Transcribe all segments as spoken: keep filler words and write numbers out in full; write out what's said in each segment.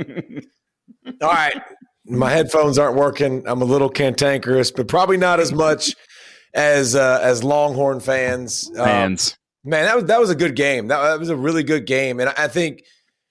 All right. My headphones aren't working. I'm a little cantankerous, but probably not as much as uh, as Longhorn fans. Fans. Um, man, that was that was a good game. That, that was a really good game. And I think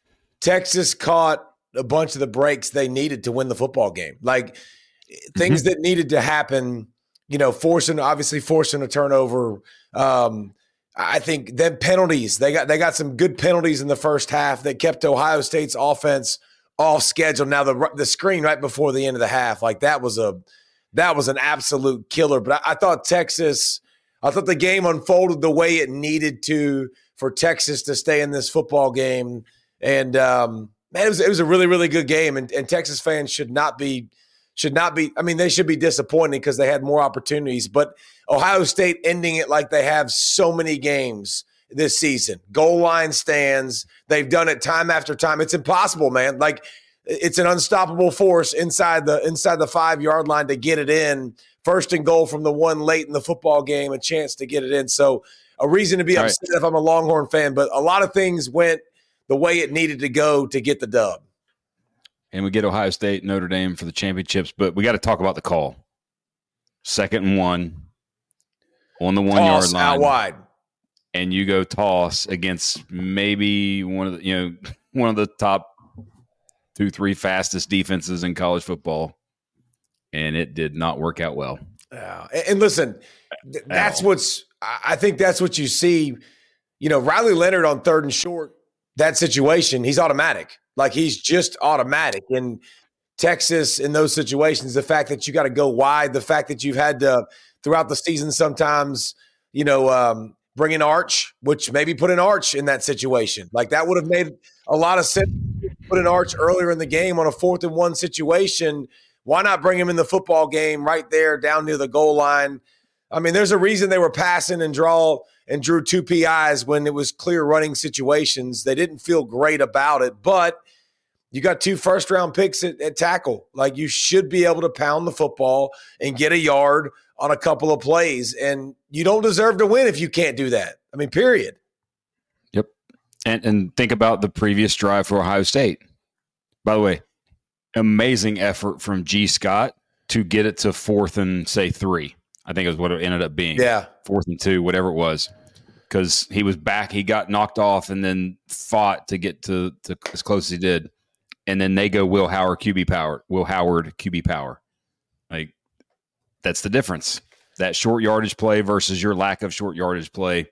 Texas caught a bunch of the breaks they needed to win the football game. Like things mm-hmm. that needed to happen, you know, forcing obviously forcing a turnover. Um, I think then penalties. They got they got some good penalties in the first half that kept Ohio State's offense off schedule. Now the the screen right before the end of the half, like that was a that was an absolute killer. But I, I thought Texas, I thought the game unfolded the way it needed to for Texas to stay in this football game. And um, man, it was it was a really really good game. And, and Texas fans should not be should not be. I mean, they should be disappointed because they had more opportunities. But Ohio State ending it like they have so many games this season. Goal line stands. They've done it time after time. It's impossible, man. Like it's an unstoppable force inside the inside the five-yard line to get it in. First and goal from the one late in the football game, a chance to get it in. So a reason to be All upset right. if I'm a Longhorn fan, but a lot of things went the way it needed to go to get the dub. And we get Ohio State, Notre Dame for the championships, but we got to talk about the call. Second and one on the one-yard line. Out wide. And you go toss against maybe one of the, you know, one of the top two, three fastest defenses in college football, and it did not work out well. Yeah, and listen, that's what's. I think that's what you see. You know, Riley Leonard on third and short, that situation, he's automatic. Like he's just automatic. In Texas, in those situations, the fact that you got to go wide, the fact that you've had to throughout the season sometimes, you know. Um, Bring in Arch, which maybe put an Arch in that situation. Like that would have made a lot of sense. Put an Arch earlier in the game on a fourth and one situation. Why not bring him in the football game right there down near the goal line? I mean, there's a reason they were passing and draw and drew two P Is when it was clear running situations. They didn't feel great about it, but you got two first round picks at, at tackle. Like you should be able to pound the football and get a yard on a couple of plays, and you don't deserve to win if you can't do that. I mean, period. Yep. And and think about the previous drive for Ohio State. By the way, amazing effort from G. Scott to get it to fourth and, say, three. I think it was what it ended up being. Yeah. Fourth and two, whatever it was. Because he was back, he got knocked off and then fought to get to, to as close as he did. And then they go Will Howard Q B power. Will Howard Q B power. Like, that's the difference. That short yardage play versus your lack of short yardage play.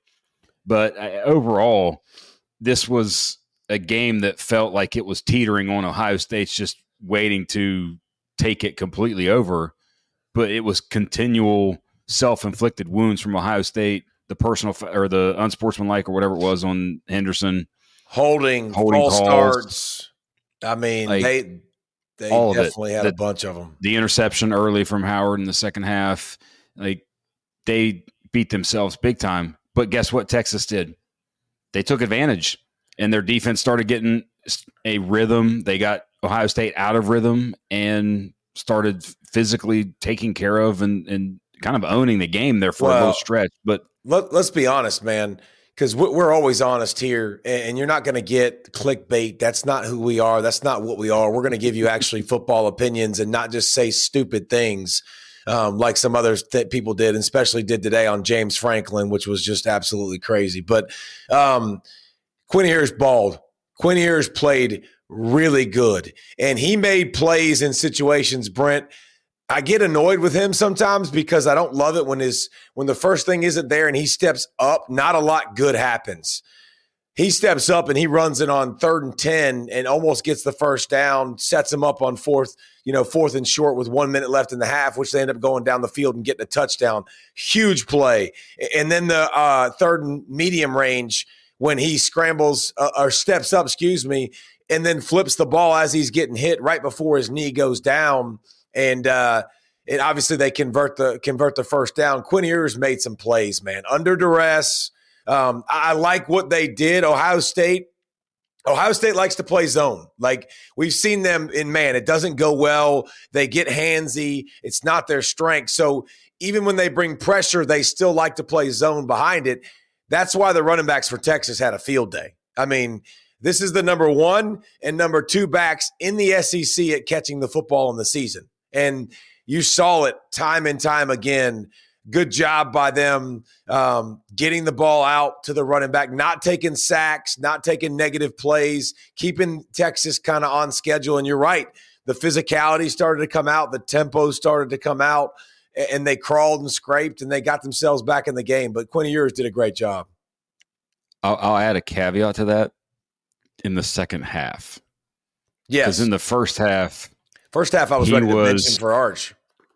But uh, overall, this was a game that felt like it was teetering on Ohio State's just waiting to take it completely over. But it was continual self-inflicted wounds from Ohio State, the personal or the unsportsmanlike or whatever it was on Henderson. Holding, holding false calls. starts. I mean, like, they they all definitely had the, a bunch of them. The interception early from Howard in the second half, like they beat themselves big time. But guess what Texas did? They took advantage, and their defense started getting a rhythm. They got Ohio State out of rhythm and started physically taking care of and, and kind of owning the game there for well, a little stretch. But let, let's be honest, man. Because we're always honest here, and you're not going to get clickbait. That's not who we are. That's not what we are. We're going to give you actually football opinions and not just say stupid things um, like some others that people did, and especially did today on James Franklin, which was just absolutely crazy. But um, Quinn Ewers balled. Quinn Ewers played really good, and he made plays in situations, Brent, I get annoyed with him sometimes because I don't love it when his when the first thing isn't there and he steps up, not a lot good happens. He steps up and he runs it on third and ten and almost gets the first down, sets him up on fourth, you know, fourth and short with one minute left in the half, which they end up going down the field and getting a touchdown. Huge play. And then the uh, third and medium range when he scrambles uh, or steps up, excuse me, and then flips the ball as he's getting hit right before his knee goes down. And uh, it, obviously they convert the convert the first down. Quinn Ewers made some plays, man, under duress. Um, I, I like what they did. Ohio State, Ohio State likes to play zone. Like we've seen them in man, it doesn't go well. They get handsy. It's not their strength. So even when they bring pressure, they still like to play zone behind it. That's why the running backs for Texas had a field day. I mean, This is the number one and number two backs in the S E C at catching the football in the season. And you saw it time and time again. Good job by them um, getting the ball out to the running back, not taking sacks, not taking negative plays, keeping Texas kind of on schedule. And you're right. The physicality started to come out. The tempo started to come out. And they crawled and scraped, and they got themselves back in the game. But Quinn Ewers did a great job. I'll, I'll add a caveat to that in the second half. Yes. Because in the first half. First half, I was ready to was, mention for Arch.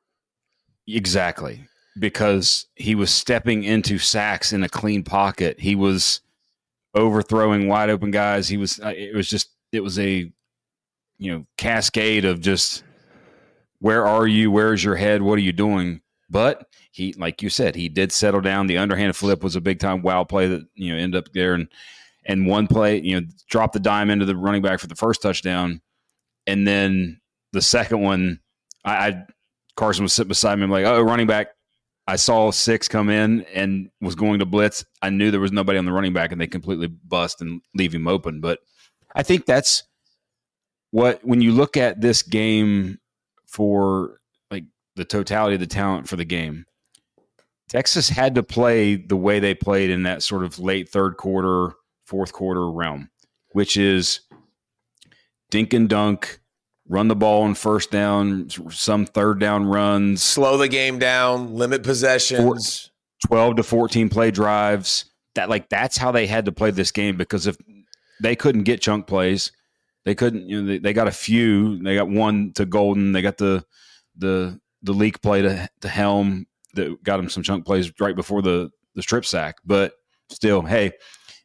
Exactly. Because he was stepping into sacks in a clean pocket. He was overthrowing wide open guys. He was, it was just, it was a, you know, cascade of just, where are you? Where's your head? What are you doing? But he, like you said, he did settle down. The underhand flip was a big time wow play that, you know, ended up there. And, and one play, you know, dropped the dime into the running back for the first touchdown. And then the second one, I, I Carson was sitting beside me. I'm like, oh, running back. I saw six come in and was going to blitz. I knew there was nobody on the running back, and they completely bust and leave him open. But I think that's what, when you look at this game for like the totality of the talent for the game, Texas had to play the way they played in that sort of late third quarter, fourth quarter realm, which is dink and dunk, run the ball on first down, some third down runs. Slow the game down, limit possessions. twelve to fourteen play drives. That like that's how they had to play this game, because if they couldn't get chunk plays, they couldn't, you know, they, they got a few. They got one to Golden. They got the the the leak play to, to Helm that got them some chunk plays right before the, the strip sack. But still, hey,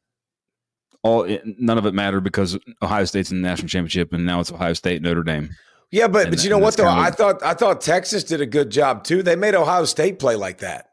all it, none of it mattered because Ohio State's in the national championship, and now it's Ohio State, Notre Dame. Yeah, but and, but you know what though? Kind of, I thought I thought Texas did a good job too. They made Ohio State play like that.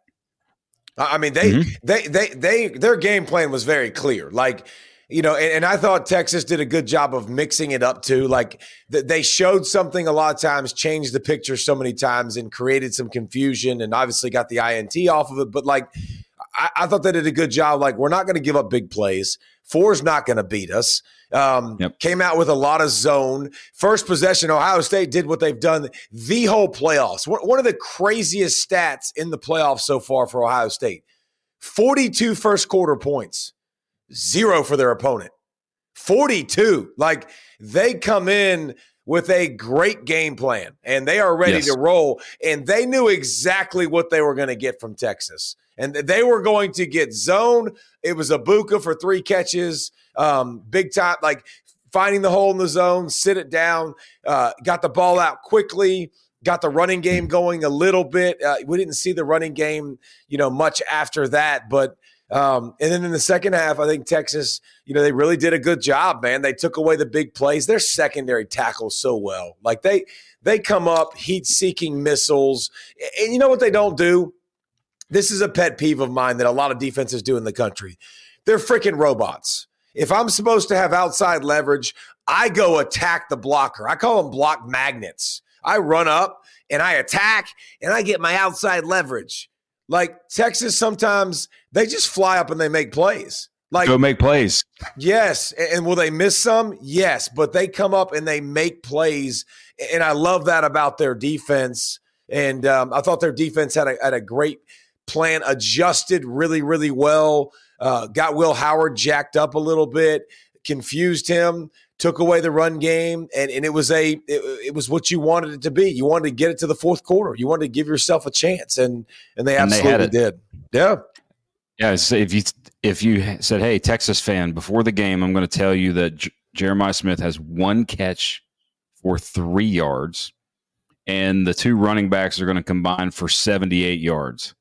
I mean, they mm-hmm. they they they their game plan was very clear. Like, you know, and, and I thought Texas did a good job of mixing it up too. Like th- they showed something a lot of times, changed the picture so many times, and created some confusion, and obviously got the I N T off of it. But like, I, I thought they did a good job. Like, we're not going to give up big plays. Four's not going to beat us. Um, yep. Came out with a lot of zone. First possession, Ohio State did what they've done the whole playoffs. One of the craziest stats in the playoffs so far for Ohio State. forty-two first quarter points. Zero for their opponent. forty-two. Like, they come in with a great game plan, and they are ready yes. to roll, and they knew exactly what they were going to get from Texas. And they were going to get zone. It was Ibuka for three catches, um, big time, like finding the hole in the zone, sit it down, uh, got the ball out quickly, got the running game going a little bit. Uh, we didn't see the running game, you know, much after that. But um, and then in the second half, I think Texas, you know, they really did a good job, man. They took away the big plays. Their secondary tackles so well. Like they they come up heat-seeking missiles. And you know what they don't do? This is a pet peeve of mine that a lot of defenses do in the country. They're freaking robots. If I'm supposed to have outside leverage, I go attack the blocker. I call them block magnets. I run up and I attack and I get my outside leverage. Like Texas, sometimes they just fly up and they make plays. Like go make plays. Yes. And will they miss some? Yes. But they come up and they make plays. And I love that about their defense. And um, I thought their defense had a, had a great plan, adjusted really, really well, uh, got Will Howard jacked up a little bit, confused him, took away the run game, and, and it was a it, it was what you wanted it to be. You wanted to get it to the fourth quarter. You wanted to give yourself a chance, and and they absolutely and they did. Yeah. Yeah, so if you if you said, hey, Texas fan, before the game, I'm going to tell you that J- Jeremiah Smith has one catch for three yards, and the two running backs are going to combine for seventy-eight yards.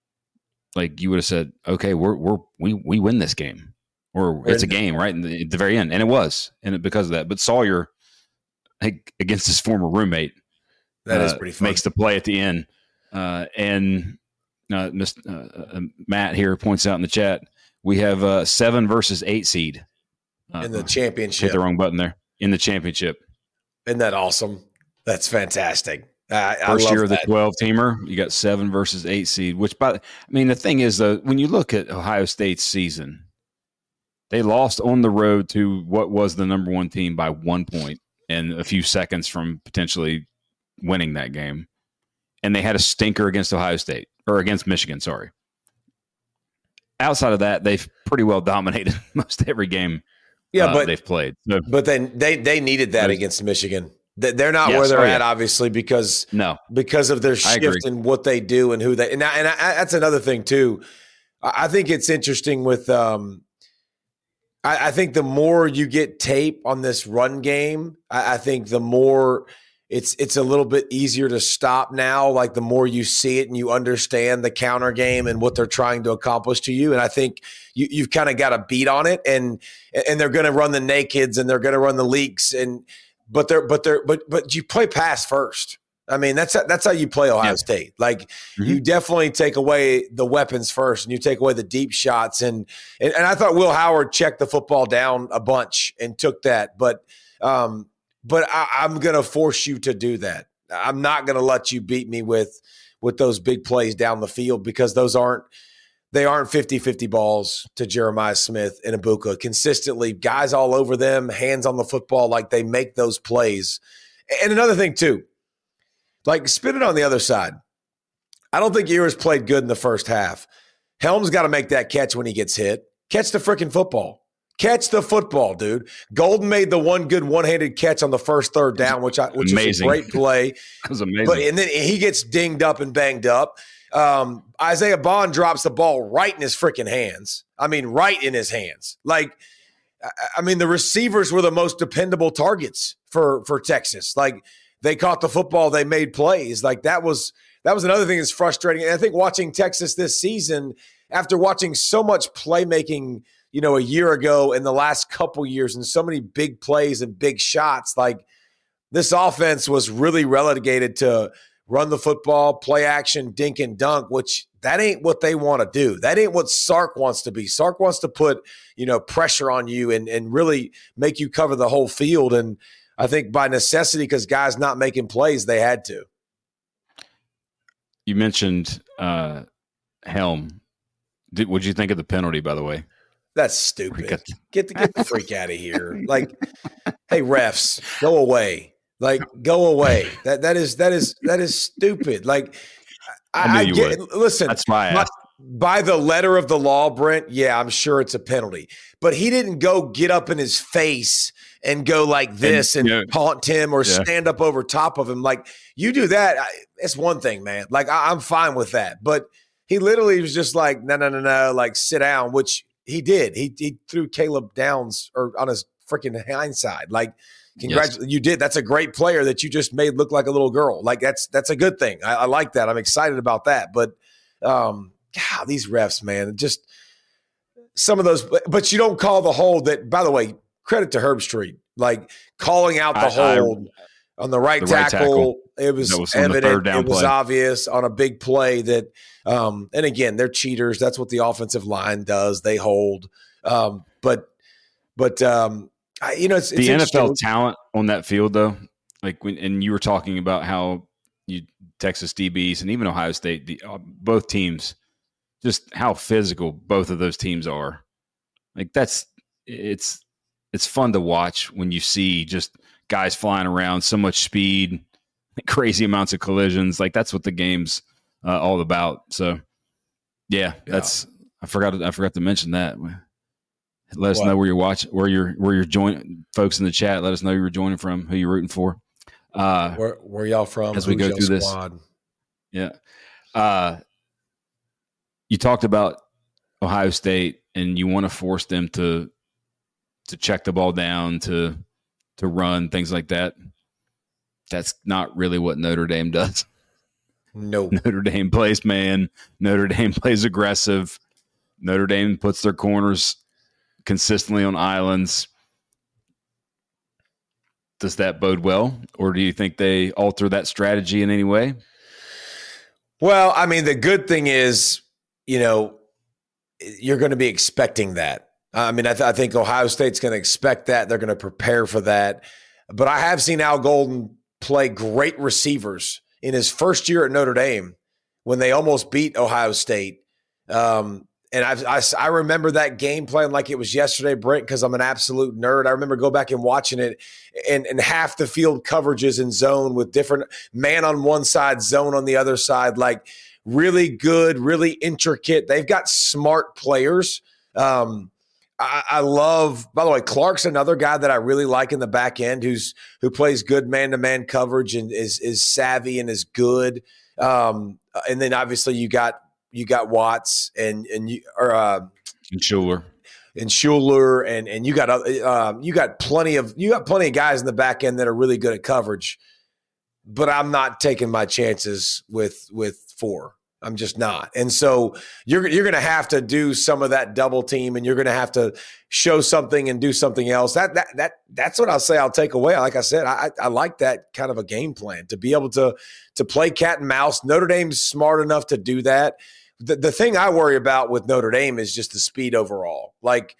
Like you would have said, okay, we're we're we we win this game, or it's a game, right? In the, at the very end, and it was, and it, because of that. But Sawyer, like, against his former roommate, that uh, is pretty fun. Makes the play at the end, uh, and uh, Mister Uh, Matt here points out in the chat we have uh, seven versus eight seed uh, in the championship. Hit the wrong button there in the championship. Isn't that awesome? That's fantastic. I, First I year of the that. twelve teamer, you got seven versus eight seed. Which, by I mean, the thing is, though, when you look at Ohio State's season, They lost on the road to what was the number one team by one point and a few seconds from potentially winning that game. And they had a stinker against Ohio State, or against Michigan, sorry. Outside of that, they've pretty well dominated most every game yeah, uh, but, they've played. So, but then they, they needed that against Michigan. They're not yes, where they're oh, at, yeah. obviously, because no. because of their shift in what they do and who they – and, I, and I, that's another thing too. I think it's interesting with um, – I, I think the more you get tape on this run game, I, I think the more it's it's a little bit easier to stop now, like the more you see it and you understand the counter game and what they're trying to accomplish to you. And I think you, you've kind of got a beat on it, and and they're going to run the nakeds and they're going to run the leaks and – But they're, but they're, but, but you play pass first. I mean, that's that's how you play Ohio yeah. State. Like mm-hmm. you definitely take away the weapons first, and you take away the deep shots. And and, and I thought Will Howard checked the football down a bunch and took that. But um, but I, I'm going to force you to do that. I'm not going to let you beat me with with those big plays down the field, because those aren't. They aren't fifty-fifty balls to Jeremiah Smith and Ibuka. Consistently, guys all over them, hands on the football, like they make those plays. And another thing, too, like spin it on the other side. I don't think Ewers played good in the first half. Helms got to make that catch when he gets hit. Catch the freaking football. Catch the football, dude. Golden made the one good one-handed catch on the first third down, which I, which was a great play. That was amazing. But and then he gets dinged up and banged up. Um, Isaiah Bond drops the ball right in his freaking hands. I mean, right in his hands. Like, I mean, the receivers were the most dependable targets for, for Texas. Like, they caught the football, they made plays. Like, that was that was another thing that's frustrating. And I think watching Texas this season, after watching so much playmaking, you know, a year ago and the last couple years, and so many big plays and big shots, like this offense was really relegated to run the football, play action, dink and dunk, which that ain't what they want to do. That ain't what Sark wants to be. Sark wants to put, you know, pressure on you and, and really make you cover the whole field. And I think by necessity, because guys not making plays, they had to. You mentioned uh, Helm. Did, what'd you think of the penalty, by the way? That's stupid. Get the, get the freak out of here. Like, hey, refs, go away. Like, go away. That that is that is that is stupid. Like, I, I, I get. would. Listen, that's why I asked. By the letter of the law, Brent, yeah, I'm sure it's a penalty. But he didn't go get up in his face and go like this and, and you know, taunt him or yeah. stand up over top of him. Like, you do that, I, it's one thing, man. Like, I, I'm fine with that. But he literally was just like, no, no, no, no, like sit down, which he did. He he threw Caleb Downs or on his freaking hindside. Like, congratulations, yes. you did. That's a great player that you just made look like a little girl. Like, that's that's a good thing. I, I like that. I'm excited about that. But um, God, these refs, man, just some of those. But you don't call the hold that, by the way, credit to Herbstreit, like calling out the I, hold I, on the right, the right tackle. tackle. It was, was evident. It was play. obvious on a big play that, um, and again, they're cheaters. That's what the offensive line does. They hold. Um, but, but, um, I, you know, it's, it's the N F L talent on that field, though. Like, when, and you were talking about how you Texas D Bs and even Ohio State, the, uh, both teams, just how physical both of those teams are. Like, that's it's it's fun to watch when you see just guys flying around, so much speed, crazy amounts of collisions. Like, that's what the game's uh, all about. So, yeah, yeah, that's I forgot I forgot to mention that. Let us what? know where you're watching, where you're where you're joining. Folks in the chat, let us know where you're joining from, who you're rooting for. Uh, where where y'all from? As we Who's go through squad? this, yeah. Uh, you talked about Ohio State, and you want to force them to to check the ball down, to to run, things like that. That's not really what Notre Dame does. No. Notre Dame plays man. Notre Dame plays aggressive. Notre Dame puts their corners consistently on islands. Does that bode well, or do you think they alter that strategy in any way? Well, I mean, the good thing is, you know, you're going to be expecting that. I mean, I, th- I think Ohio State's going to expect that. They're going to prepare for that. But I have seen Al Golden play great receivers in his first year at Notre Dame when they almost beat Ohio State. Um, And I, I, I remember that game plan like it was yesterday, Brent, because I'm an absolute nerd. I remember go back and watching it, and, and half the field coverages in zone with different man on one side, zone on the other side, like really good, really intricate. They've got smart players. Um, I, I love, by the way, Clark's another guy that I really like in the back end who's who plays good man-to-man coverage and is is savvy and is good. Um, and then obviously you got You got Watts and and you or uh, and Schuler and Schuler and and you got uh, you got plenty of you got plenty of guys in the back end that are really good at coverage. But I'm not taking my chances with with four. I'm just not. And so you're you're going to have to do some of that double team, and you're going to have to show something and do something else. That that that that's what I'll say. I'll take away. Like I said, I I like that kind of a game plan to be able to to play cat and mouse. Notre Dame's smart enough to do that. The, the thing I worry about with Notre Dame is just the speed overall, like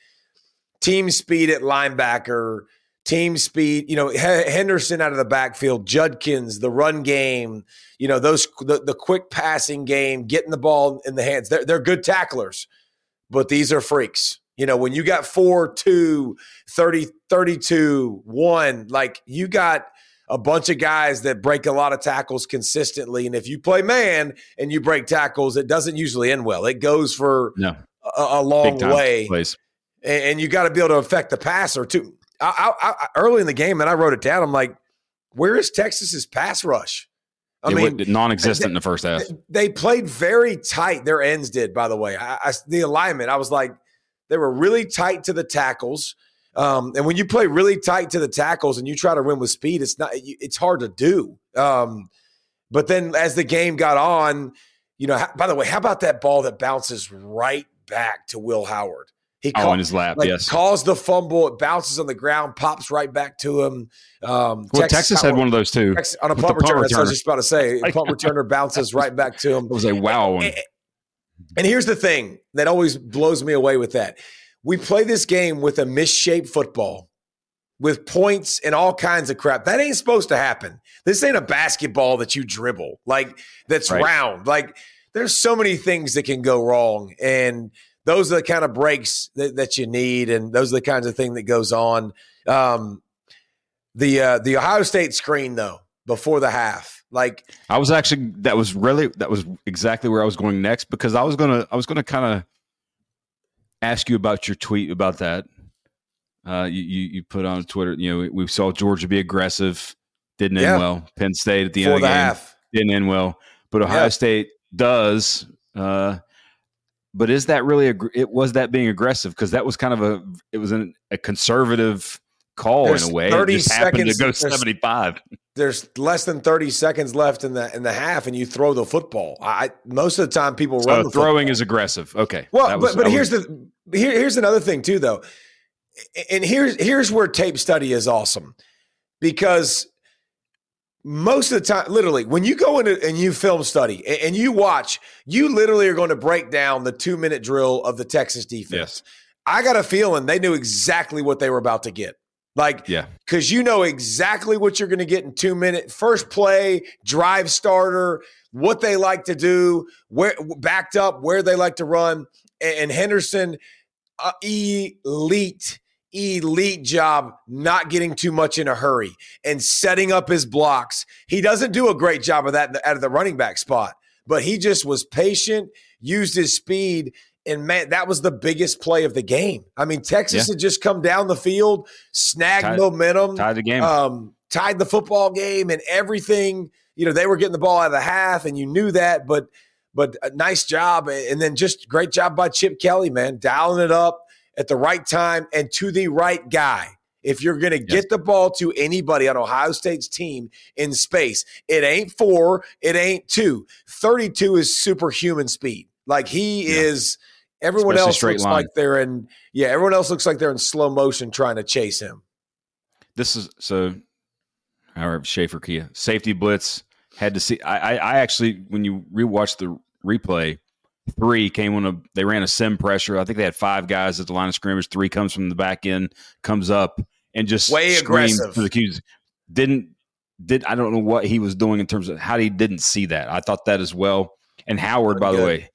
team speed at linebacker, team speed, you know, Henderson out of the backfield, Judkins, the run game, you know, those the, the quick passing game, getting the ball in the hands. They're, they're good tacklers, but these are freaks. You know, when you got four, two, thirty, thirty-two, one, like you got – a bunch of guys that break a lot of tackles consistently. And if you play man and you break tackles, it doesn't usually end well. It goes for no. a, a long way. Plays. And, and you got to be able to affect the passer too. I, I, I, early in the game, and I wrote it down, I'm like, where is Texas's pass rush? I it mean, went non-existent they, in the first half. They played very tight. Their ends did, by the way. I, I, the alignment, I was like, they were really tight to the tackles. Um, and when you play really tight to the tackles and you try to win with speed, it's not, it's hard to do. Um, but then as the game got on, you know, by the way, how about that ball that bounces right back to Will Howard? He oh, call, in his lap, like, yes. Calls the fumble, it bounces on the ground, pops right back to him. Um, well, Texas, Texas had one of those too. Texas, on a punt returner, that's what I was just about to say. A punt returner bounces right back to him. It was a wow one. And, and here's the thing that always blows me away with that. We play this game with a misshaped football, with points and all kinds of crap. That ain't supposed to happen. This ain't a basketball that you dribble, like that's right. round. Like there's so many things that can go wrong, and those are the kind of breaks that, that you need, and those are the kinds of thing that goes on. Um, the uh, the Ohio State screen though before the half, like I was actually that was really that was exactly where I was going next, because I was gonna I was gonna kind of ask you about your tweet about that. Uh, you, you you put on Twitter, you know, we, we saw Georgia be aggressive, didn't end yeah. well. Penn State at the For end of the, the game half. didn't end well, but Ohio yeah. State does. Uh, but is that really a? It was that being aggressive, because that was kind of a it was an, a conservative call there's in a way. thirty it just seconds, happened to go seventy-five. There's less than thirty seconds left in the in the half, and you throw the football. I most of the time people so run the throwing football. is aggressive. Okay, well, was, but but I here's was, the here, here's another thing too, though, and here's here's where tape study is awesome, because most of the time, literally, when you go in and you film study and, and you watch, you literally are going to break down the two minute drill of the Texas defense. Yes. I got a feeling they knew exactly what they were about to get. Like, yeah, because you know exactly what you're going to get in two minutes. First play, drive starter, what they like to do, where backed up, where they like to run. And, and Henderson, uh, elite, elite job not getting too much in a hurry and setting up his blocks. He doesn't do a great job of that out of the running back spot, but he just was patient, used his speed. And, man, that was the biggest play of the game. I mean, Texas yeah. had just come down the field, snagged tied, momentum. Tied the game. Um, tied the football game and everything. You know, they were getting the ball out of the half, and you knew that. But but a nice job. And then just great job by Chip Kelly, man, dialing it up at the right time and to the right guy. If you're going to yes. get the ball to anybody on Ohio State's team in space, it ain't four, it ain't two. thirty-two is superhuman speed. Like he yeah. is – everyone Especially else looks line. like they're in – yeah, everyone else looks like they're in slow motion trying to chase him. This is – so, however, Schaefer Kia. Safety blitz, had to see – I I actually, when you rewatch the replay, three came on a – they ran a sim pressure. I think they had five guys at the line of scrimmage. Three comes from the back end, comes up, and just way aggressive for the Qs. Didn't – did I don't know what he was doing in terms of how he didn't see that. I thought that as well. And Howard, by Good. the way,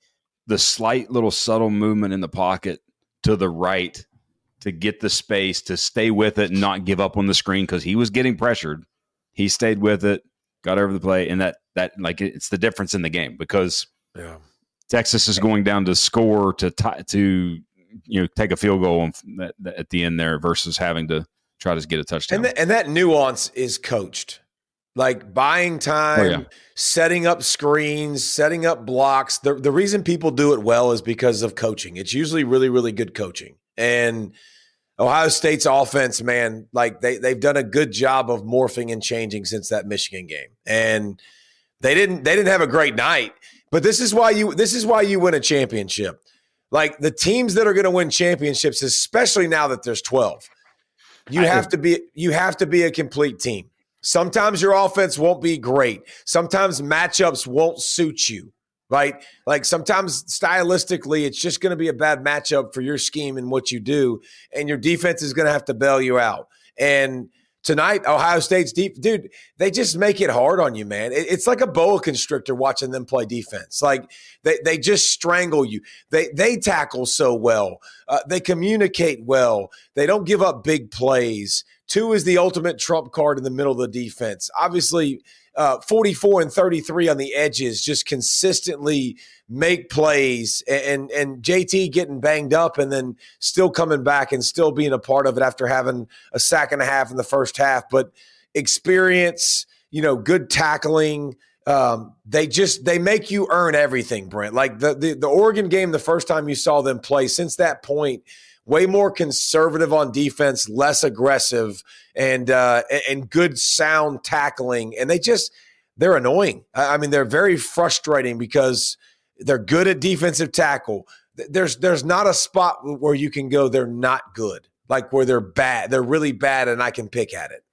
the slight little subtle movement in the pocket to the right to get the space, to stay with it and not give up on the screen because he was getting pressured. He stayed with it, got over the play, and that that like it's the difference in the game because yeah. Texas is going down to score to tie, to you know take a field goal at the end there versus having to try to get a touchdown. And, the, and that nuance is coached. Like buying time, oh, yeah. setting up screens, setting up blocks. The, the reason people do it well is because of coaching. It's usually really, really good coaching. And Ohio State's offense, man, like they, they've done a good job of morphing and changing since that Michigan game. And they didn't they didn't have a great night. But this is why you this is why you win a championship. Like the teams that are going to win championships, especially now that there's twelve, you I have to be you have to be a complete team. Sometimes your offense won't be great. Sometimes matchups won't suit you, right? Like sometimes stylistically, it's just going to be a bad matchup for your scheme and what you do, and your defense is going to have to bail you out. And tonight, Ohio State's deep, dude, they just make it hard on you, man. It, it's like a boa constrictor watching them play defense. Like they they just strangle you. They they tackle so well. Uh, they communicate well. They don't give up big plays. Two is the ultimate trump card in the middle of the defense. Obviously, uh, forty-four and thirty-three on the edges just consistently make plays, and, and J T getting banged up and then still coming back and still being a part of it after having a sack and a half in the first half. But experience, you know, good tackling. Um, they just they make you earn everything, Brent. Like the, the the Oregon game, the first time you saw them play, since that point, way more conservative on defense, less aggressive, and uh, and good sound tackling. And they just they're annoying. I mean, they're very frustrating because they're good at defensive tackle. There's there's not a spot where you can go they're not good, like where they're bad. They're really bad, and I can pick at it.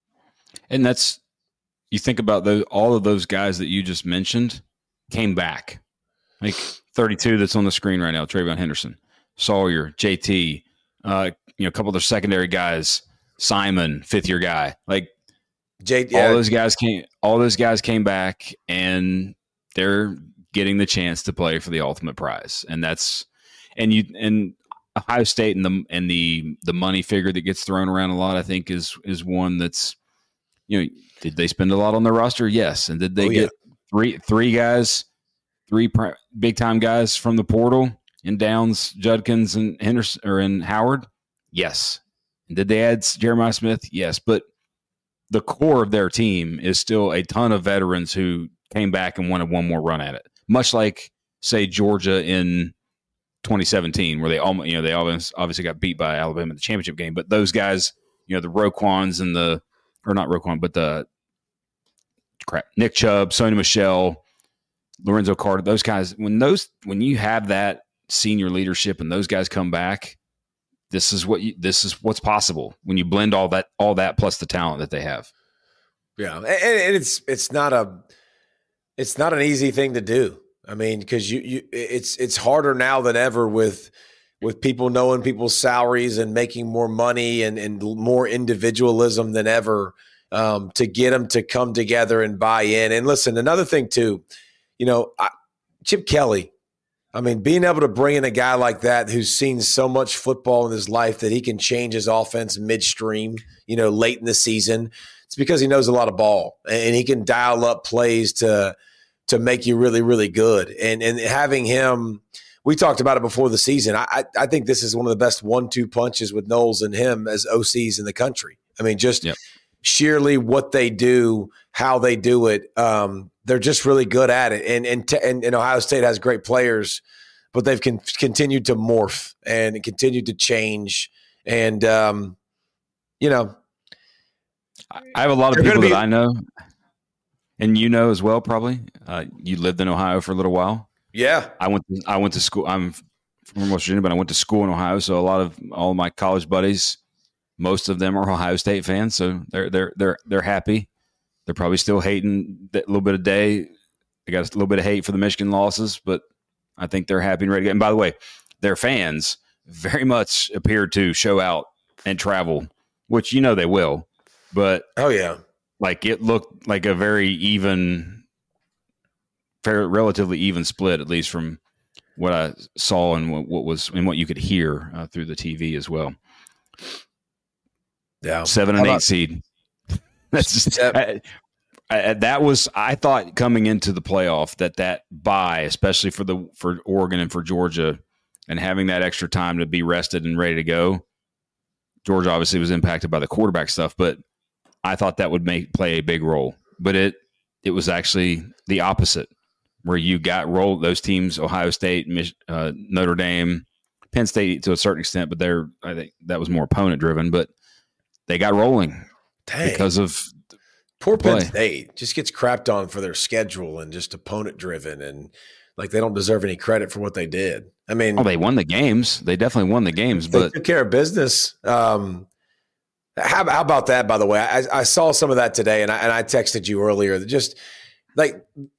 And that's you think about those all of those guys that you just mentioned came back, like thirty-two that's on the screen right now. Travion Henderson, Sawyer, J T, uh, you know, a couple of their secondary guys, Simon, fifth year guy, like J T. Yeah. All those guys came. All those guys came back, and they're getting the chance to play for the ultimate prize. And that's and you and Ohio State and the and the the money figure that gets thrown around a lot, I think, is is one that's, you know, did they spend a lot on their roster? Yes. And did they oh, get yeah. three three guys, three big time guys from the portal? In Downs, Judkins, and Henderson, or in Howard, yes. And did they add Jeremiah Smith? Yes. But the core of their team is still a ton of veterans who came back and wanted one more run at it. Much like, say, Georgia in twenty seventeen, where they almost, you know, they always obviously got beat by Alabama in the championship game. But those guys, you know, the Roquans and the, or not Roquan, but the crap, Nick Chubb, Sony Michel, Lorenzo Carter, those guys. When those, when you have that senior leadership and those guys come back, this is what you, this is what's possible when you blend all that all that plus the talent that they have. Yeah, and, and it's it's not a it's not an easy thing to do. I mean, because you you it's it's harder now than ever with with people knowing people's salaries and making more money and and more individualism than ever, um, to get them to come together and buy in. And listen, another thing too, you know, I, Chip Kelly. I mean, being able to bring in a guy like that who's seen so much football in his life that he can change his offense midstream, you know, late in the season, it's because he knows a lot of ball and he can dial up plays to to make you really, really good. And and having him, we talked about it before the season. I I think this is one of the best one two punches with Knowles and him as O Cs in the country. I mean, just yep. sheerly what they do, how they do it. Um, they're just really good at it. And and, t- and and Ohio State has great players, but they've con- continued to morph and continued to change. And, um, you know. I have a lot of people be- that I know, and you know as well probably. Uh, you lived in Ohio for a little while. Yeah. I went to, I went to school. I'm from West Virginia, but I went to school in Ohio. So a lot of all of my college buddies, most of them are Ohio State fans. So they're they're they're they're happy. They're probably still hating that little bit of day. They got a little bit of hate for the Michigan losses, but I think they're happy and ready to go. And by the way, their fans very much appear to show out and travel, which you know they will. But oh yeah, like it looked like a very even, fair, relatively even split, at least from what I saw and what, what was and what you could hear uh, through the T V as well. Yeah, seven and eight seed. That's just I, I, that was I thought coming into the playoff that that bye, especially for the for Oregon and for Georgia, and having that extra time to be rested and ready to go. Georgia obviously was impacted by the quarterback stuff, but I thought that would make play a big role. But it it was actually the opposite, where you got rolled. Those teams, Ohio State, uh, Notre Dame, Penn State to a certain extent, but they're I think that was more opponent driven. But they got rolling Dang. because of poor Penn State. Just gets crapped on for their schedule and just opponent driven, and like they don't deserve any credit for what they did. I mean, oh, they won the games. They definitely won the games, they but took care of business. Um, how, how about that? By the way, I, I saw some of that today, and I, and I texted you earlier. Just like.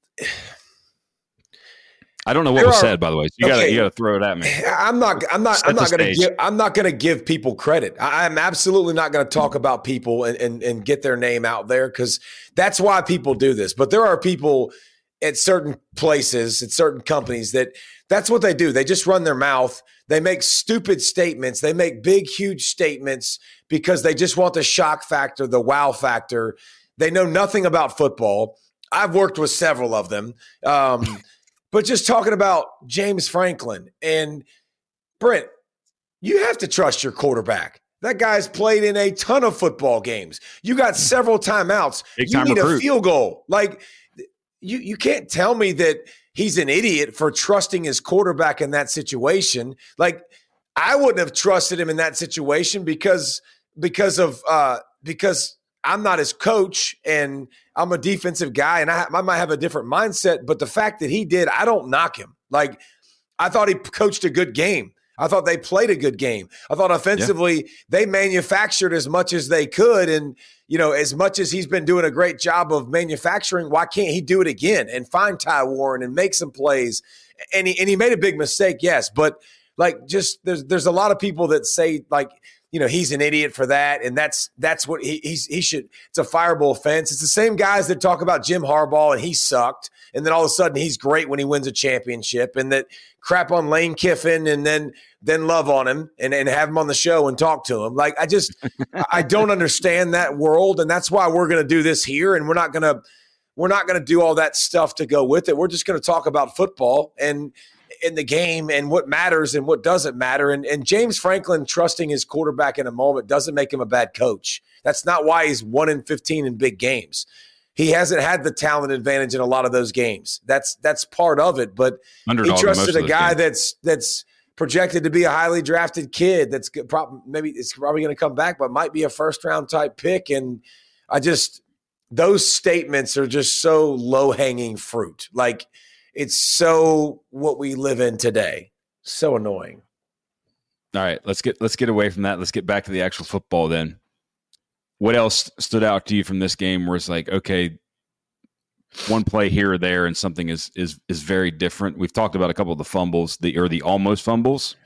I don't know what there was are, said, by the way. So you okay, got you got to throw it at me. I'm not. I'm not. Set I'm not going to give. I'm not going to give people credit. I, I'm absolutely not going to talk about people and, and and get their name out there, because that's why people do this. But there are people at certain places, at certain companies that that's what they do. They just run their mouth. They make stupid statements. They make big, huge statements because they just want the shock factor, the wow factor. They know nothing about football. I've worked with several of them. Um, But just talking about James Franklin and Brent, you have to trust your quarterback. That guy's played in a ton of football games. You got several timeouts. Big you need recruit. a field goal. Like you, you can't tell me that he's an idiot for trusting his quarterback in that situation. Like I wouldn't have trusted him in that situation because because of uh, because. I'm not his coach, and I'm a defensive guy, and I, I might have a different mindset. But the fact that he did, I don't knock him. Like, I thought he coached a good game. I thought they played a good game. I thought offensively yeah. they manufactured as much as they could. And, you know, as much as he's been doing a great job of manufacturing, why can't he do it again and find Ty Warren and make some plays? And he, and he made a big mistake, yes. But, like, just there's there's a lot of people that say, like, you know, he's an idiot for that, and that's that's what he he's, he should. It's a fireable offense. It's the same guys that talk about Jim Harbaugh and he sucked, and then all of a sudden he's great when he wins a championship, and that crap on Lane Kiffin, and then then love on him and, and have him on the show and talk to him. Like I just I don't understand that world, and that's why we're going to do this here, and we're not going to we're not going to do all that stuff to go with it. We're just going to talk about football and. in the game and what matters and what doesn't matter. And, and James Franklin trusting his quarterback in a moment doesn't make him a bad coach. That's not why he's one in fifteen in big games. He hasn't had the talent advantage in a lot of those games. That's that's part of it. But Underdog he trusted a guy games. that's that's projected to be a highly drafted kid that's probably maybe it's probably going to come back, but might be a first round type pick. And I just those statements are just so low hanging fruit. Like. It's so what we live in today. So annoying. All right, let's get let's get away from that. Let's get back to the actual football then. What else stood out to you from this game where it's like, okay, one play here or there and something is is is very different? We've talked about a couple of the fumbles, the or the almost fumbles.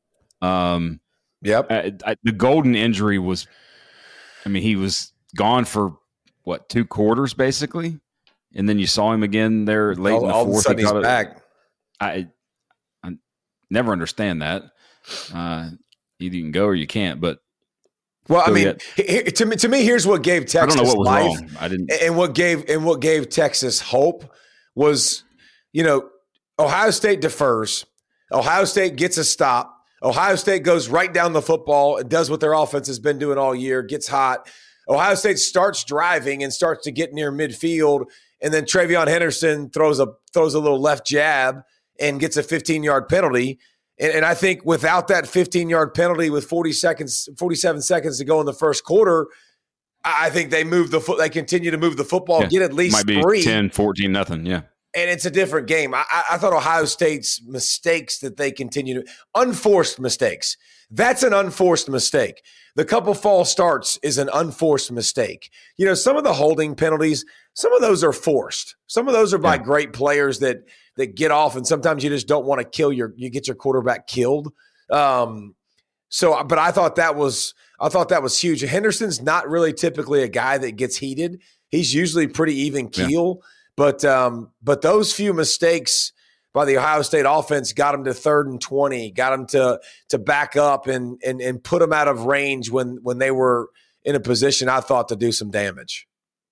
Um, yep. I, I, the Golden injury was, I mean, he was gone for what, two quarters basically. And then you saw him again there late all, in the all fourth. All of a sudden he he's back. I, I never understand that. Uh, either you can go or you can't. But well, I mean, he, to me, to me, here's what gave Texas I don't know what was life, wrong. I didn't. And what gave and what gave Texas hope was, you know, Ohio State defers. Ohio State gets a stop. Ohio State goes right down the football and does what their offense has been doing all year. Gets hot. Ohio State starts driving and starts to get near midfield. And then Travion Henderson throws a throws a little left jab and gets a fifteen-yard penalty. And, and I think without that fifteen-yard penalty with forty seconds, forty-seven seconds to go in the first quarter, I think they move the foot. They continue to move the football, yeah, get at least might be three. ten, fourteen, nothing, yeah. And it's a different game. I, I thought Ohio State's mistakes that they continue to – unforced mistakes. That's an unforced mistake. The couple false starts is an unforced mistake. You know, some of the holding penalties, some of those are forced. Some of those are by yeah. great players that that get off, and sometimes you just don't want to kill your – you get your quarterback killed. Um, so, but I thought that was – I thought that was huge. Henderson's not really typically a guy that gets heated. He's usually pretty even keel. Yeah. But um, but those few mistakes by the Ohio State offense got them to third and twenty, got them to to back up and and and put them out of range when when they were in a position I thought to do some damage.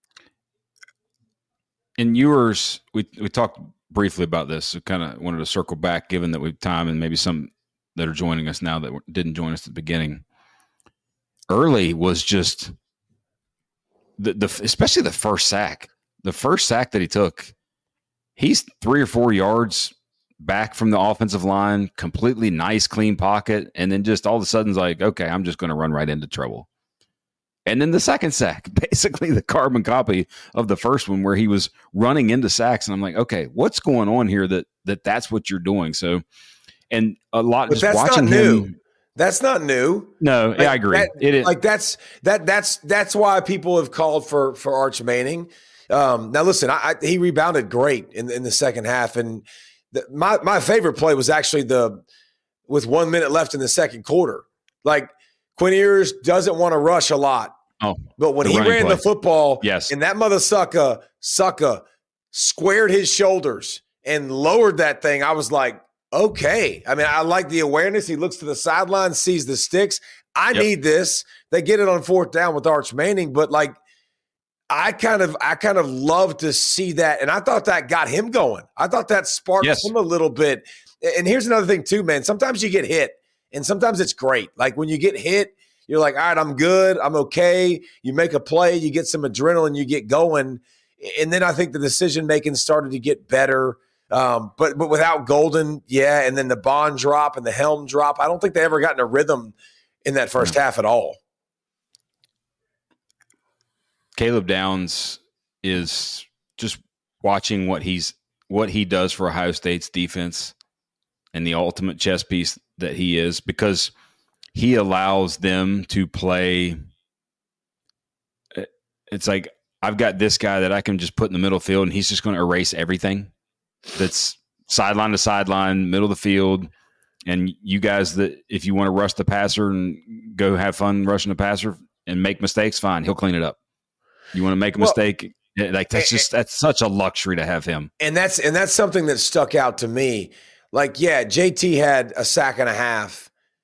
In yours, we we talked briefly about this. So kind of wanted to circle back, given that we've time and maybe some that are joining us now that didn't join us at the beginning. Early was just the the especially the first sack. The first sack that he took, he's three or four yards back from the offensive line, completely nice, clean pocket, and then just all of a sudden, it's like, okay, I'm just going to run right into trouble. And then the second sack, basically the carbon copy of the first one, where he was running into sacks, and I'm like, okay, what's going on here? That that that's what you're doing. So, and a lot but just that's watching not new. him. That's not new. No, like, yeah, I agree. That, it is like that's that that's that's why people have called for for Arch Manning. Um, now, listen, I, I, he rebounded great in in the second half, and the, my my favorite play was actually the with one minute left in the second quarter. Like Quinn Ewers doesn't want to rush a lot, oh, but when he ran play. the football, yes, and that mother sucker sucker squared his shoulders and lowered that thing, I was like, okay. I mean, I like the awareness. He looks to the sideline, sees the sticks. I yep. need this. They get it on fourth down with Arch Manning, but like. I kind of I kind of love to see that. And I thought that got him going. I thought that sparked yes. him a little bit. And here's another thing too, man. Sometimes you get hit and sometimes it's great. Like when you get hit, you're like, all right, I'm good. I'm okay. You make a play, you get some adrenaline, you get going. And then I think the decision-making started to get better. Um, but but without Golden, yeah. And then the Bond drop and the Helm drop, I don't think they ever got in a rhythm in that first mm-hmm. half at all. Caleb Downs is just watching what he's what he does for Ohio State's defense and the ultimate chess piece that he is, because he allows them to play. It's like, I've got this guy that I can just put in the middle field and he's just going to erase everything that's sideline to sideline, middle of the field. And you guys that if you want to rush the passer and go have fun rushing the passer and make mistakes, fine, he'll clean it up. You want to make a well, mistake, like that's just that's such a luxury to have him. And that's and that's something that stuck out to me. Like, yeah, J T had a sack and a half,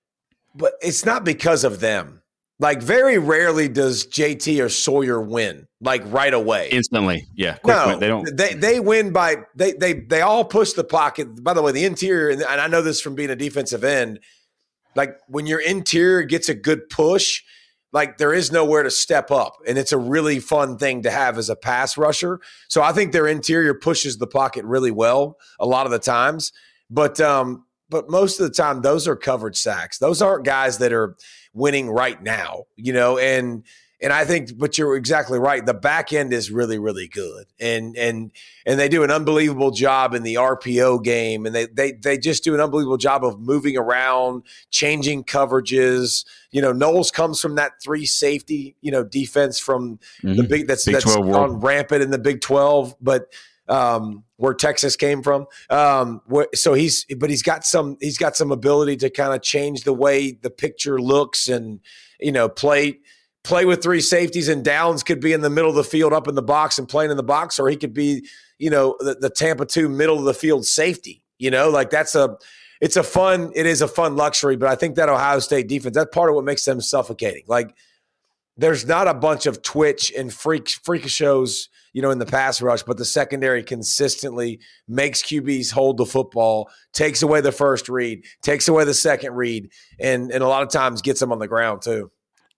but it's not because of them. Like, very rarely does J T or Sawyer win like right away, instantly. Yeah, quick no, win. They don't. They they win by they they they all push the pocket. By the way, the interior, and I know this from being a defensive end. Like when your interior gets a good push. Like there is nowhere to step up, and it's a really fun thing to have as a pass rusher. So I think their interior pushes the pocket really well a lot of the times, but um, but most of the time those are covered sacks. Those aren't guys that are winning right now, you know. And and I think, but you're exactly right. The back end is really really good, and and and they do an unbelievable job in the R P O game, and they they they just do an unbelievable job of moving around, changing coverages. You know, Knowles comes from that three safety, you know, defense from mm-hmm. the big that's Big that's gone rampant in the Big twelve, but um, where Texas came from. Um, where, so he's, but he's got some, he's got some ability to kind of change the way the picture looks, and you know, play play with three safeties. And Downs could be in the middle of the field, up in the box and playing in the box, or he could be, you know, the, the Tampa two middle of the field safety. You know, like that's a. It's a fun, it is a fun luxury, but I think that Ohio State defense, that's part of what makes them suffocating. Like there's not a bunch of twitch and freak freak shows, you know, in the pass rush, but the secondary consistently makes Q Bs hold the football, takes away the first read, takes away the second read, and and a lot of times gets them on the ground too.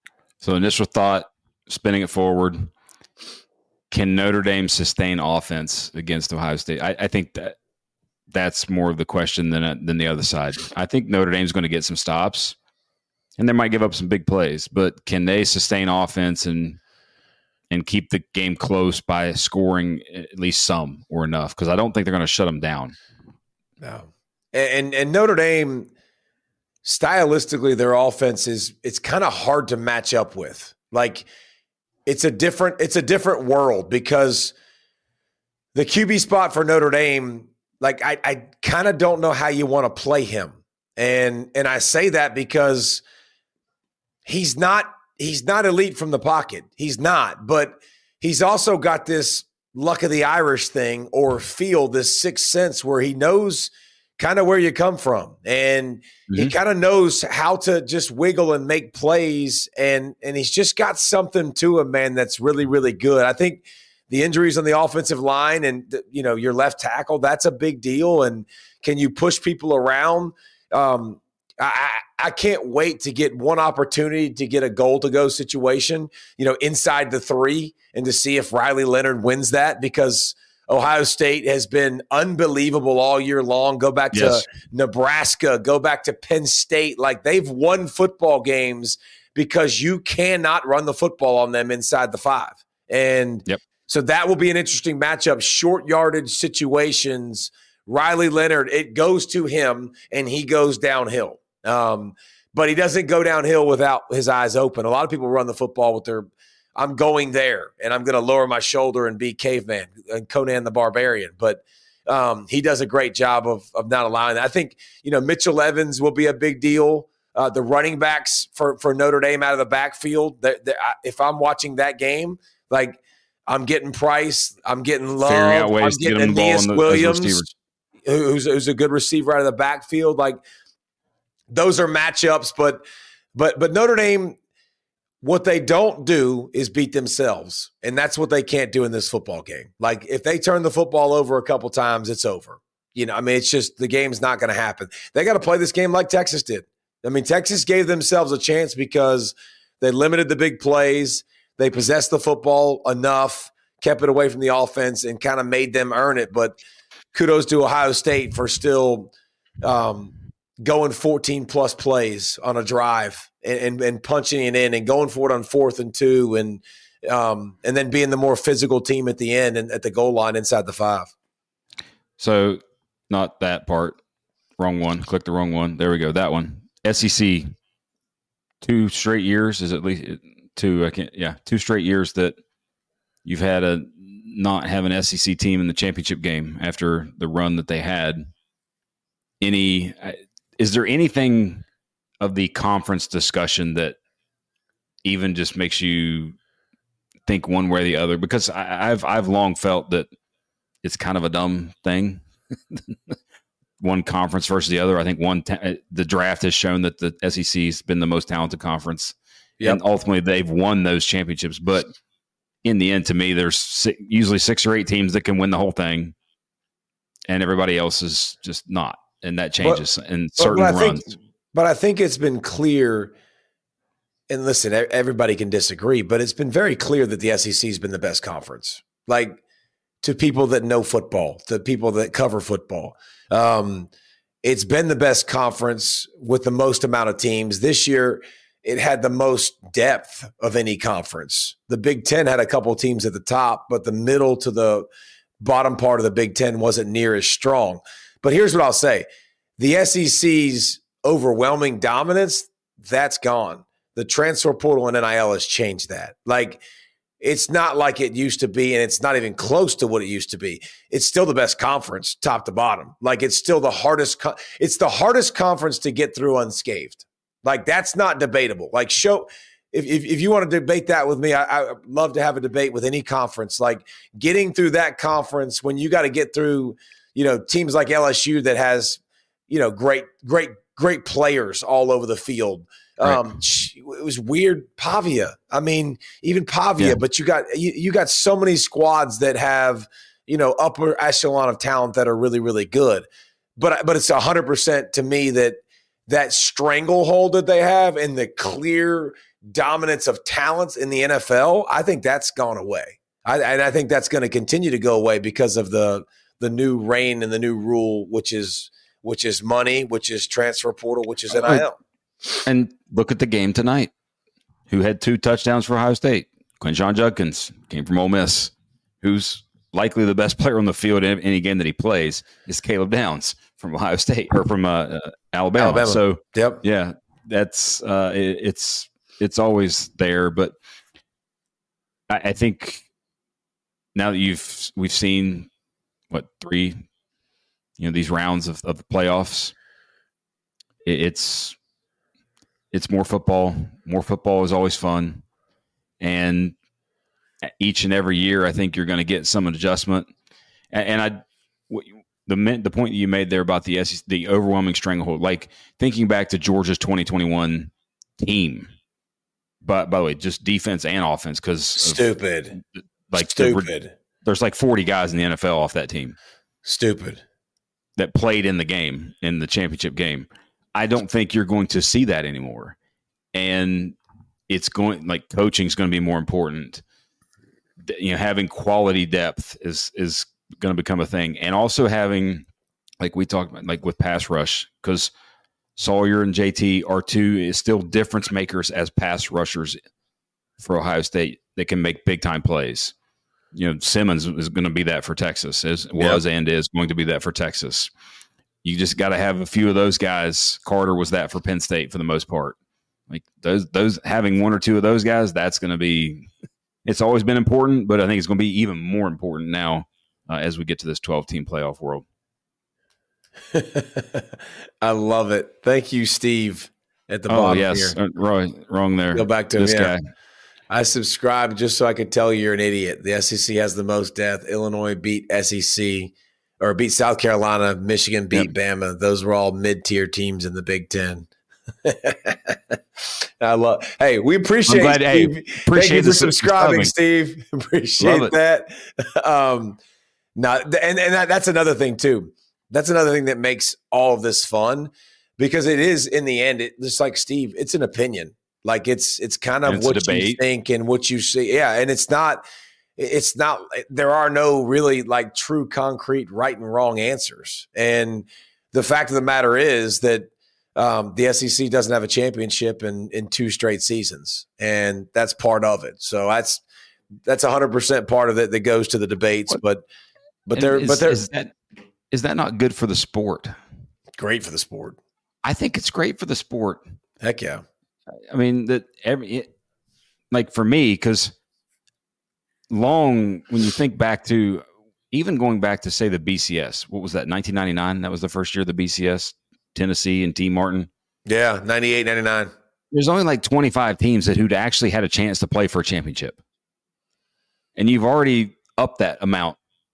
So initial thought, spinning it forward, can Notre Dame sustain offense against Ohio State? I, I think that that's more of the question than than the other side. I think Notre Dame's going to get some stops, and they might give up some big plays, but can they sustain offense and and keep the game close by scoring at least some or enough? Because I don't think they're going to shut them down. No, and and Notre Dame, stylistically, their offense is it's kind of hard to match up with. Like it's a different it's a different world, because the Q B spot for Notre Dame. Like, I, I kind of don't know how you want to play him. And and I say that because he's not he's not elite from the pocket. He's not. But he's also got this luck of the Irish thing or feel this sixth sense where he knows kind of where you come from. And mm-hmm. he kind of knows how to just wiggle and make plays. And, and he's just got something to him, man, that's really, really good. I think the injuries on the offensive line and, you know, your left tackle, that's a big deal. And can you push people around? Um, I, I can't wait to get one opportunity to get a goal-to-go situation, you know, inside the three and to see if Riley Leonard wins that, because Ohio State has been unbelievable all year long. Go back yes. to Nebraska, go back to Penn State. Like, they've won football games because you cannot run the football on them inside the five. And yep. so that will be an interesting matchup. Short yardage situations, Riley Leonard, it goes to him and he goes downhill. Um, but he doesn't go downhill without his eyes open. A lot of people run the football with their, I'm going there and I'm going to lower my shoulder and be caveman and Conan the Barbarian. But um, he does a great job of of not allowing that. I think, you know, Mitchell Evans will be a big deal. Uh, the running backs for, for Notre Dame out of the backfield, they're, they're, if I'm watching that game, like, I'm getting Price, I'm getting Love, I'm getting Aeneas Williams, who's, who's a good receiver out of the backfield. Like, those are matchups, but but but Notre Dame, what they don't do is beat themselves, and that's what they can't do in this football game. Like, if they turn the football over a couple times, it's over. You know, I mean, it's just the game's not going to happen. They got to play this game like Texas did. I mean, Texas gave themselves a chance because they limited the big plays, they possessed the football enough, kept it away from the offense, and kind of made them earn it. But kudos to Ohio State for still um, – going fourteen plus plays on a drive and, and, and punching it in and going for it on fourth and two and um, and then being the more physical team at the end and at the goal line inside the five. So not that part. Wrong one. Click the wrong one. There we go. That one. S E C, two straight years is at least two. I can't. Yeah, two straight years that you've had a not have an S E C team in the championship game after the run that they had. Any. Is there anything of the conference discussion that even just makes you think one way or the other? Because I, I've I've long felt that it's kind of a dumb thing. One conference versus the other. I think one ta- the draft has shown that the S E C has been the most talented conference, yep. and ultimately they've won those championships. But in the end, to me, there's six, usually six or eight teams that can win the whole thing, and everybody else is just not. And that changes but, in certain but, but runs. Think, but I think it's been clear, and listen, everybody can disagree, but it's been very clear that the S E C has been the best conference. Like, to people that know football, to people that cover football. Um, it's been the best conference with the most amount of teams. This year, it had the most depth of any conference. The Big Ten had a couple of teams at the top, but the middle to the bottom part of the Big Ten wasn't near as strong. But here's what I'll say. The S E C's overwhelming dominance, that's gone. The transfer portal and N I L has changed that. Like, it's not like it used to be, and it's not even close to what it used to be. It's still the best conference, top to bottom. Like, it's still the hardest co- – it's the hardest conference to get through unscathed. Like, that's not debatable. Like, show – if if if you want to debate that with me, I, I'd love to have a debate with any conference. Like, getting through that conference when you got to get through – you know, teams like L S U that has, you know, great, great, great players all over the field. Right. Um, it was weird. Pavia. I mean, even Pavia, yeah. but you got you, you got so many squads that have, you know, upper echelon of talent that are really, really good. But but it's a hundred percent to me that that stranglehold that they have and the clear dominance of talents in the N F L, I think that's gone away. I, and I think that's going to continue to go away because of the. the new reign and the new rule, which is which is money, which is transfer portal, which is N I L. And look at the game tonight. Who had two touchdowns for Ohio State? Quinshon Judkins came from Ole Miss, who's likely the best player on the field in any game that he plays is Caleb Downs from Ohio State or from uh, uh, Alabama. Alabama. So, yep. yeah, that's uh, it, it's it's always there. But I, I think now that you've we've seen. What three, you know, these rounds of, of the playoffs, it, it's it's more football. More football is always fun, and each and every year, I think you're going to get some adjustment. And, and I, the the point that you made there about the S E C, the overwhelming stranglehold, like thinking back to Georgia's twenty twenty-one team, but by the way, just defense and offense, because stupid, of, like stupid. The, there's like forty guys in the N F L off that team, stupid, that played in the game, in the championship game. I don't think you're going to see that anymore, and it's going like coaching is going to be more important. You know, having quality depth is is going to become a thing, and also having, like we talked about, like with pass rush, because Sawyer and J T are two is still difference makers as pass rushers for Ohio State. They can make big time plays. You know, Simmons is going to be that for Texas, as was yep. and is going to be that for Texas. You just got to have a few of those guys. Carter was that for Penn State for the most part. Like those, those having one or two of those guys, that's going to be. It's always been important, but I think it's going to be even more important now uh, as we get to this twelve-team playoff world. I love it. Thank you, Steve, at the oh, bottom yes. here. Uh, wrong, wrong there. Go back to this him, yeah. guy. I subscribed just so I could tell you you're an idiot. The S E C has the most depth. Illinois beat S E C or beat South Carolina. Michigan beat yep. Bama. Those were all mid-tier teams in the Big Ten. I love. Hey, we appreciate. I'm glad, Steve. Hey, appreciate Thank you for subscribing, Steve. Appreciate that. Um, now, and and that, that's another thing too. That's another thing that makes all of this fun, because it is in the end, it, just like Steve, it's an opinion. Like it's it's kind of it's what you think and what you see. Yeah, and it's not. It's not. There are no really like true concrete right and wrong answers. And the fact of the matter is that. Um, the S E C doesn't have a championship in, in two straight seasons, and that's part of it. So that's that's one hundred percent part of it that goes to the debates. What? But but they're is, but they're is that is that not good for the sport? Great for the sport. I think it's great for the sport. Heck yeah. I mean that every it, like for me, because long when you think back to even going back to say the B C S, what was that? nineteen ninety-nine. That was the first year of the B C S. Tennessee and T. Martin. Yeah, ninety-eight, ninety-nine. There's only like twenty-five teams that who'd actually had a chance to play for a championship. And you've already upped that amount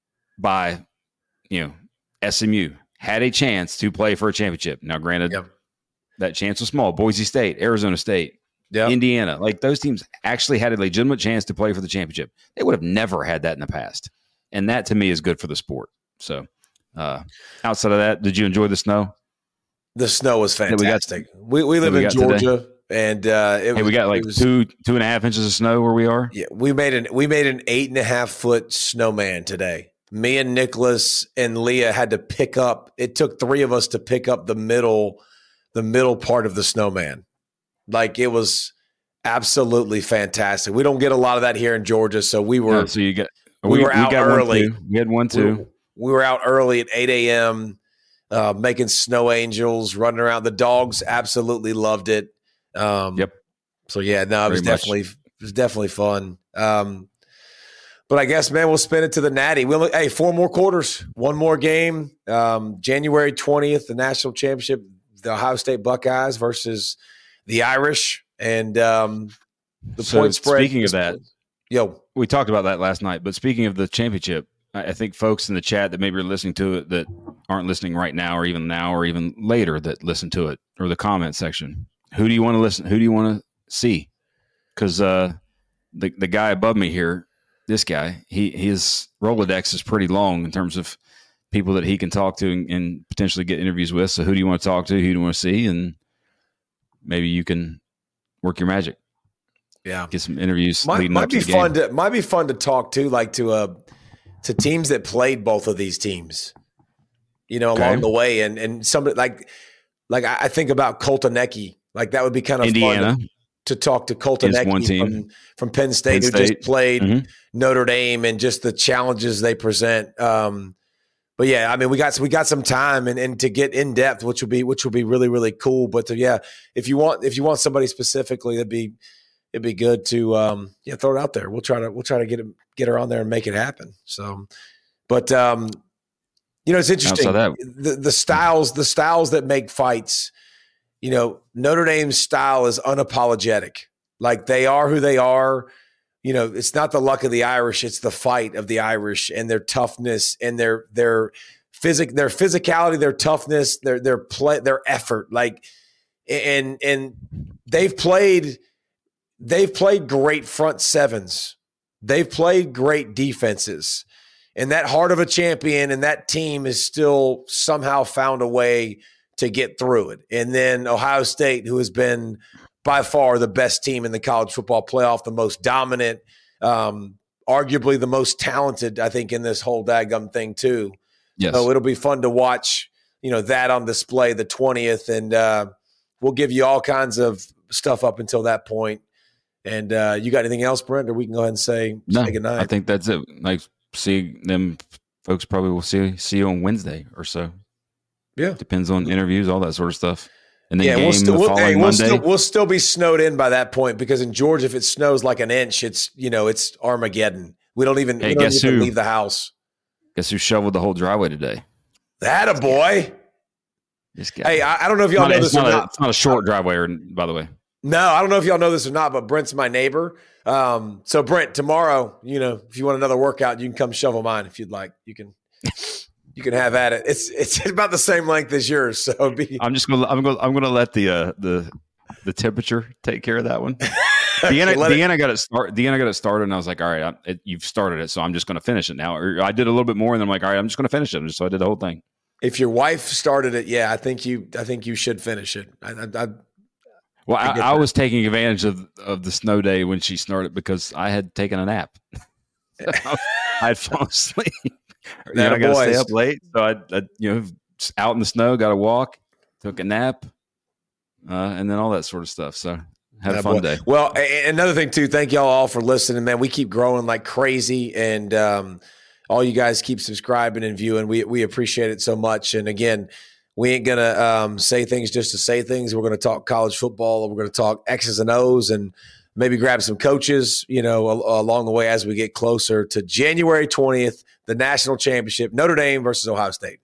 by, you know, S M U had a chance to play for a championship. Now, granted, yep. that chance was small. Boise State, Arizona State, yep. Indiana. Like those teams actually had a legitimate chance to play for the championship. They would have never had that in the past. And that to me is good for the sport. So uh, outside of that, did you enjoy the snow? The snow was fantastic. We, got, we we live we in Georgia, today. and uh, it hey, was, we got like was, two two and a half inches of snow where we are. Yeah, we made an we made an eight and a half foot snowman today. Me and Nicholas and Leah had to pick up. It took three of us to pick up the middle, the middle part of the snowman. Like it was absolutely fantastic. We don't get a lot of that here in Georgia, so we were. No, so you got we, we were out we got early. One, we had one too. We, we were out early at eight a.m. Uh, making snow angels, running around. The dogs absolutely loved it. Um, yep. So yeah, no, it was Very definitely much. it was definitely fun. Um, but I guess, man, we'll spin it to the Natty. We'll hey, four more quarters, one more game. Um, January twentieth, the national championship, the Ohio State Buckeyes versus the Irish, and um, the so point spread. Speaking of that, yo, we talked about that last night. But speaking of the championship, I think folks in the chat that maybe are listening to it that aren't listening right now or even now or even later that listen to it or the comment section, who do you want to listen? Who do you want to see? Because uh, the the guy above me here, this guy, he his Rolodex is pretty long in terms of people that he can talk to and, and potentially get interviews with. So who do you want to talk to? Who do you want to see? And maybe you can work your magic. Yeah, get some interviews. Might, leading might up be to the fun game. to might be fun to talk to, like to a. to teams that played both of these teams, you know, along okay. the way. And, and somebody like, like I think about Colton Ecke, like that would be kind of Indiana. fun to, to talk to Colton Ecke from, from Penn State, Penn State, who just played mm-hmm. Notre Dame and just the challenges they present. Um, but yeah, I mean, we got, we got some time and, and to get in depth, which would be, which would be really, really cool. But to, yeah, if you want, if you want somebody specifically, that'd be, it'd be good to, um, yeah, throw it out there. We'll try to, we'll try to get him, get her on there and make it happen. So, but, um, you know, it's interesting. The, the styles, the styles that make fights, you know, Notre Dame's style is unapologetic. Like they are who they are. you know, it's not the luck of the Irish, it's the fight of the Irish and their toughness and their their physic their physicality, their toughness, their their play, their effort. Like and and they've played they've played great front sevens. They've played great defenses. And that heart of a champion and that team has still somehow found a way to get through it. And then Ohio State, who has been by far the best team in the college football playoff, the most dominant, um, arguably the most talented, I think, in this whole daggum thing too. Yes. So it'll be fun to watch, you know, that on display the twentieth. And uh, we'll give you all kinds of stuff up until that point. And uh, you got anything else, Brent, or we can go ahead and say, no, say goodnight? I think that's it. Like, see them folks probably will see see you on Wednesday or so. Yeah. Depends on interviews, all that sort of stuff. And then yeah, game we'll still, the we'll, following hey, we'll, Monday. still, we'll still be snowed in by that point because in Georgia, if it snows like an inch, it's, you know, it's Armageddon. We don't even, Hey, we don't guess even who? leave the house. Guess who shoveled the whole driveway today? That a boy. This guy. Hey, I, I don't know if y'all It's not, know it's this or not a, not. it's not a short driveway, or, by the way. No, I don't know if y'all know this or not, but Brent's my neighbor. Um, so Brent, tomorrow, you know, if you want another workout, you can come shovel mine if you'd like. You can, you can have at it. It's it's about the same length as yours. So it'd be. I'm just gonna I'm gonna I'm gonna let the uh, the the temperature take care of that one. Deanna, Let it- Deanna got it start. Deanna got it started, and I was like, all right, I, it, you've started it, so I'm just gonna finish it now. Or I did a little bit more, and then I'm like, all right, I'm just gonna finish it. So I did the whole thing. If your wife started it, yeah, I think you, I think you should finish it. I, I, I Well, I I, get I that. was taking advantage of of the snow day when she started because I had taken a nap. I had fallen asleep. You know, I got to stay boys. up late, so I, I, you know, just out in the snow, got to walk, took a nap, uh, and then all that sort of stuff. So had a That fun boy. day. Well, a- another thing too, thank y'all all for listening, man. We keep growing like crazy, and um, all you guys keep subscribing and viewing. We we appreciate it so much. And again, we ain't gonna um, say things just to say things. We're gonna talk college football. We're gonna talk X's and O's, and maybe grab some coaches, you know, a- along the way as we get closer to January twentieth, the national championship, Notre Dame versus Ohio State.